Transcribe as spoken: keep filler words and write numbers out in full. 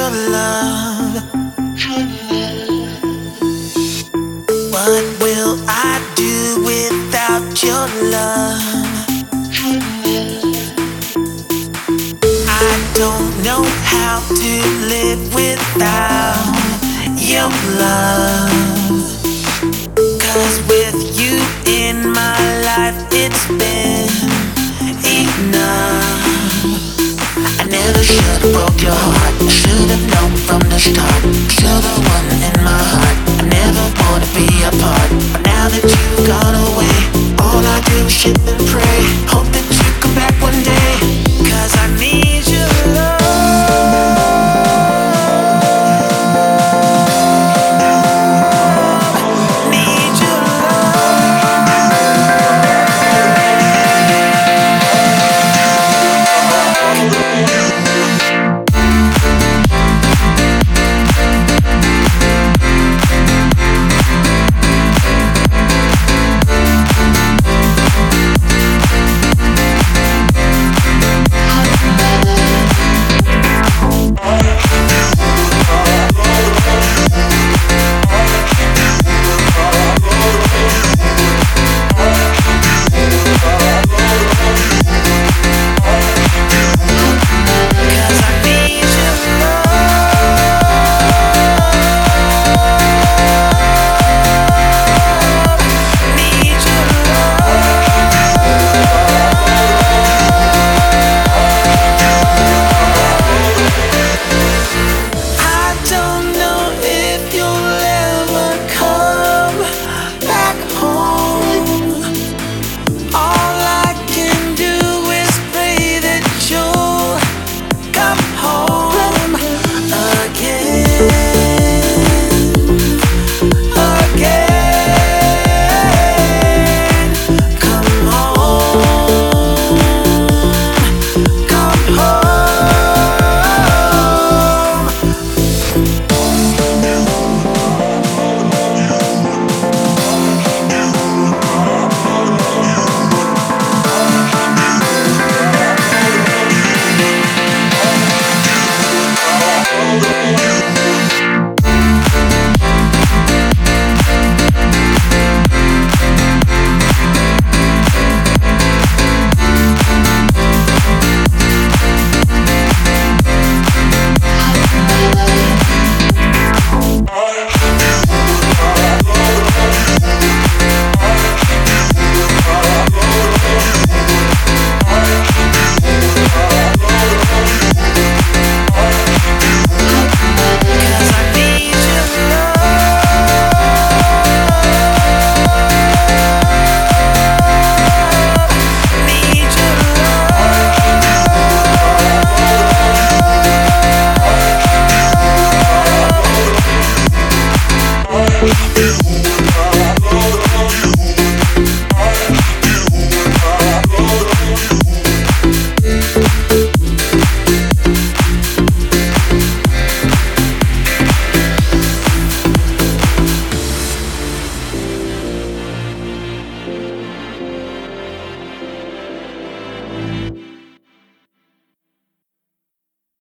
your love. What will I do without your love? I don't know how to live without your love. 'Cause with you in my life, it's been enough. I never should've broke your heart. I should've known from the start. You're the one in my heart.